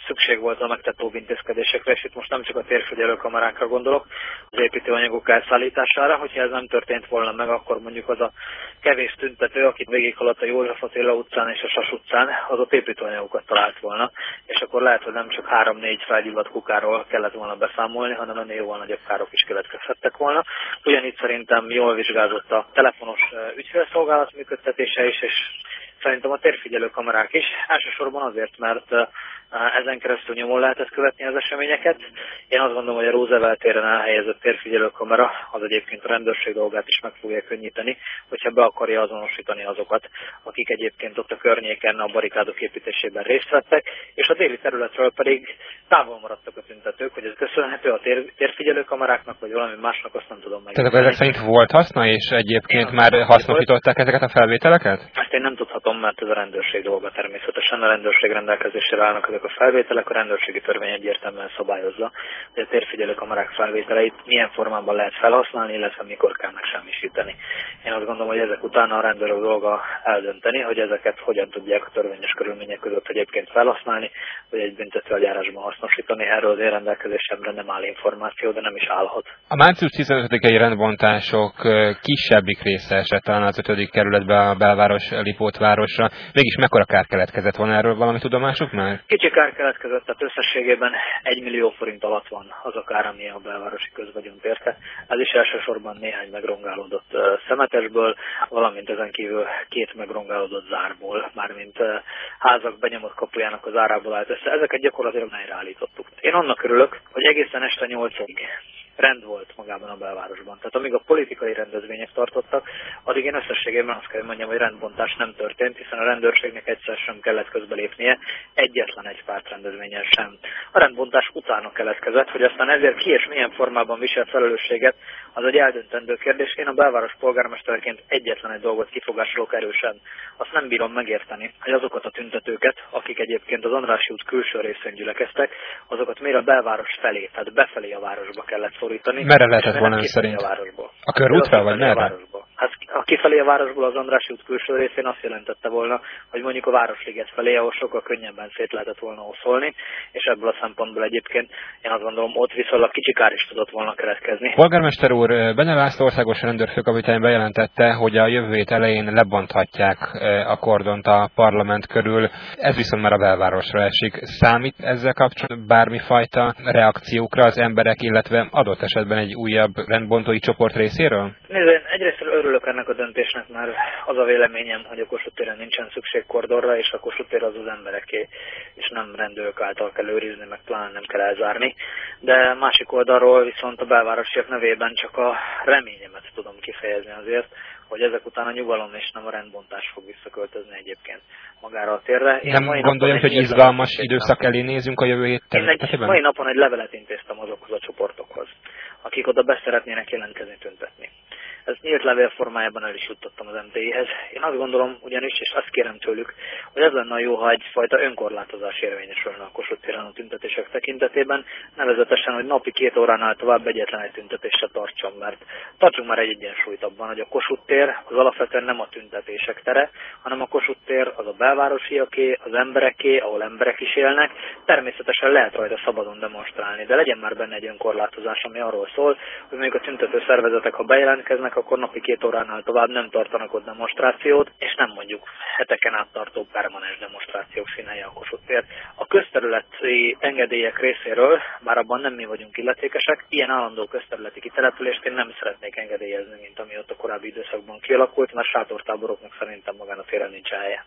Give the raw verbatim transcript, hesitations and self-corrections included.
szükség volt a megtett óvintézkedésekre, és itt most nem csak a térfigyelőkamerákra gondolok, az építőanyagok elszállítására, hogyha ez nem történt volna meg, akkor mondjuk az a kevés tüntető, akit végighaladt a József Attila utcán és a Sas utcán, az ott építőanyagokat talált volna, és akkor lehet, hogy nem csak három-négy felgyulladt kukáról kellett volna beszámolni, hanem ennél jóval nagyobb károk is keletkezhettek volna. Ugyanígy szerintem jól vizsgázott a telefonos ügyfélszolgálat működtetése is, és szerintem a térfigyelő kamerák is, elsősorban azért, mert ezen keresztül nyomon lehetett követni az eseményeket. Én azt gondolom, hogy a Roosevelt téren elhelyezett térfigyelő kamera az egyébként a rendőrség dolgát is meg fogja könnyíteni, hogyha be akarja azonosítani azokat, akik egyébként ott a környéken a barikádok építésében részt vettek, és a déli területről pedig távol maradtak a tüntetők, hogy ez köszönhető a tér, térfigyelő kameráknak, vagy valami másnak, azt nem tudom meg. Tehát ezek szerint volt haszna, és egyébként már hasznosították ezeket a felvételeket? Ezt én nem tudhatom, mert ez a rendőrség dolga természetesen. A rendőrség rendelkezésére állnak ezek a felvételek, a rendőrségi törvény egyértelműen szabályozza, hogy a térfigyelő kamerák felvételeit milyen formában lehet felhasználni, illetve mikor kell megsemmisíteni. Én azt gondolom, hogy ezek után a rendőrök dolga eldönteni, hogy ezeket hogyan tudják a törvényes körülmények között egyébként felhasználni, vagy egy büntetőeljárásban hasznosítani. Erről az én rendelkezésemre nem áll információ, de nem is állhat. A március tizenötödikei rendbontások kisebbik része esett talán az ötödik kerületbe, a belváros Lipótvárosra. Mégis mekkora kár keletkezett volna, erről valami tudomásuk már? Kicsi kár keletkezett, tehát összességében egy millió forint alatt van az a kár, ami a belvárosi közvagyont érte. Ez is elsősorban néhány megrongálódott uh, szemetesből, valamint ezen kívül két megrongálódott zárból, mármint uh, házak benyomott kapujának az árából állt össze. Ezeket gyakorlatilag helyreállítottuk. Én annak örülök, hogy egészen este nyolcig rend volt magában a belvárosban. Tehát amíg a politikai rendezvények tartottak, addig én összességében azt kell mondjam, hogy rendbontás nem történt, hiszen a rendőrségnek egyszer sem kellett közbelépnie, egyetlen egy pártrendezvényen sem. A rendbontás utána keletkezett, hogy aztán ezért ki és milyen formában visel felelősséget, az egy eldöntendő kérdés. Én a belváros polgármestereként egyetlen egy dolgot kifogásolok erősen. Azt nem bírom megérteni, hogy azokat a tüntetőket, akik egyébként az Andrássy út külső részén gyülekeztek, azokat miért a belváros felé, tehát befelé a városba kellett szorítani. Merre lehetett volna ön szerint? A, városból. A körútra, vagy merre? Hát a kifelé a városból az Andrássy út külső részén azt jelentette volna, hogy mondjuk a Városliget felé, ahol sokkal könnyebben szét lehetett volna oszolni, és ebből a szempontból egyébként én azt gondolom, ott viszonylag kicsi kár is tudott volna keletkezni. Polgármester úr, Bene László országos rendőrfőkapitány bejelentette, hogy a jövő hét elején lebonthatják a kordont a parlament körül. Ez viszont már a belvárosra esik. Számít ezzel kapcsolatban bármifajta reakciókra az emberek, illetve adott esetben egy újabb rendbontói csoport részéről? Nézd, egyrészt örülök ennek a döntésnek, mert az a véleményem, hogy a Kossuth téren nincsen szükség kordonra, és a Kossuth tér az az embereké, és nem rendőrök által kell őrizni, meg talán nem kell elzárni. De másik oldalról viszont a belvárosiak nevében csak a reményemet tudom kifejezni azért, hogy ezek után a nyugalom és nem a rendbontás fog visszaköltözni egyébként magára a térre. Én nem gondolom, hogy izgalmas időszak elé nézünk a jövő héten. Én mai napon egy levelet intéztem azokhoz a csoportokhoz, akik oda beszeretnének jelentkezni, tüntetni. Ezt nyílt levél formájában el is juttattam az em té i-hez. Én azt gondolom ugyanis, és azt kérem tőlük, hogy ez lenne a jó, ha egyfajta önkorlátozás érvényesülne a Kossuth téren a tüntetések tekintetében, nevezetesen, hogy napi két óránál tovább egyetlen egy tüntetésre tartson, mert tartsunk már egy egyensúlyt abban, hogy a Kossuth tér az alapvetően nem a tüntetések tere, hanem a Kossuth tér az a belvárosiaké, az embereké, ahol emberek is élnek. Természetesen lehet rajta szabadon demonstrálni, de legyen már benne egy önkorlátozás, ami arról szól, hogy mondjuk a tüntető szervezetek, ha bejelentkeznek, akkor napi két óránál tovább nem tartanak ott demonstrációt, és nem mondjuk heteken át tartó permanens demonstrációk színhelye a Kossuth tér. A közterületi engedélyek részéről, bár abban nem mi vagyunk illetékesek, ilyen állandó közterületi kitelepülést én nem szeretnék engedélyezni, mint ami ott a korábbi időszakban kialakult, mert sátortáboroknak szerintem magán a téren nincs helye.